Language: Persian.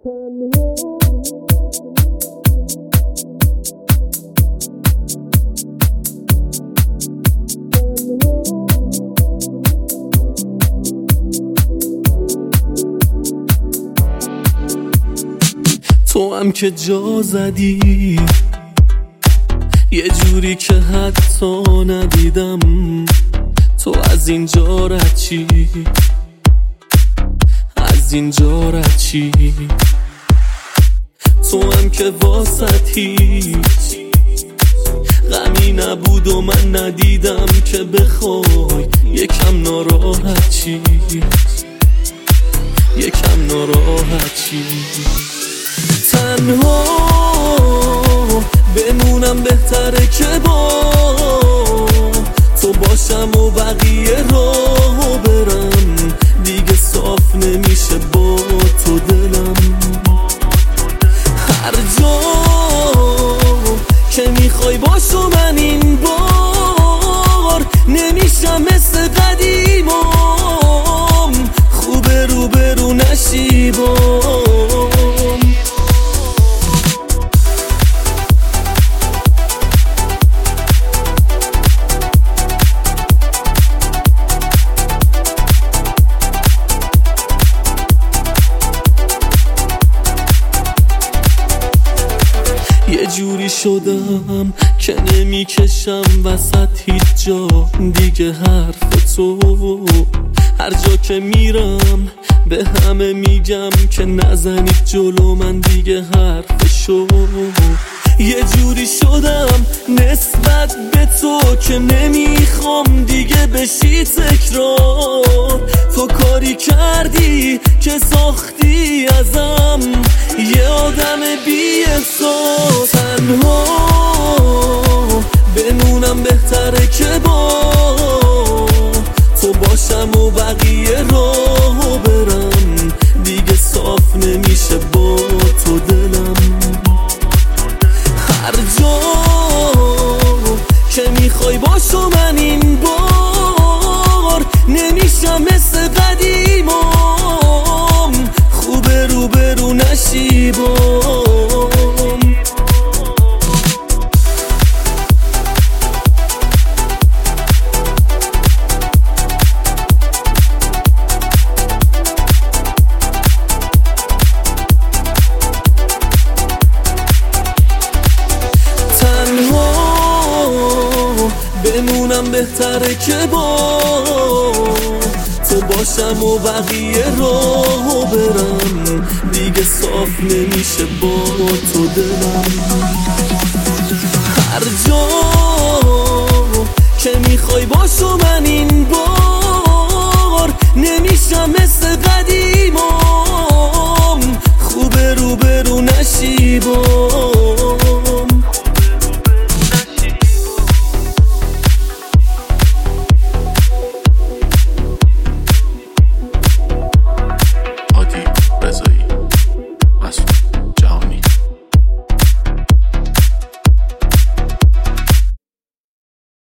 تو هم که جا زدی یه جوری که حتی ندیدم، تو از اینجا رد چی، از اینجا رد چی. تو هم که واسط هیچ غمی نبود و من ندیدم که بخوای یکم ناراحت چی، یکم ناراحت چی. تنها بمونم بهتره که با تو باشم و بقیه راهو برم، دیگه صاف نمیشه با تو دلم. هر جا که میخوای باشو من این بار نمیشم مثل قدیمم، خوبه رو برو نشیبام. یه جوری شدم که نمیکشم وسط هیچ جا دیگه حرف تو، هر جا که میرم به همه میگم که نزنید جلو من دیگه حرفشو. یه جوری شدم نسبت به تو که نمیخوام دیگه بشی تکرار، تو کاری کردی که ساختی ازم یه آدم بی احساس. تنها بمونم بهتره که با تو باشم و بقیه راهو برم، دیگه صاف نمیشه با تو دلم. هر جا که میخوای باشو من این بار نمیشم مثل قدیمم، خوبه رو برو نشیبام. بمونم بهتره که با تو باشم و بقیه راهو برم، دیگه صاف نمیشه با تو دلم. هر جا که میخوای باشو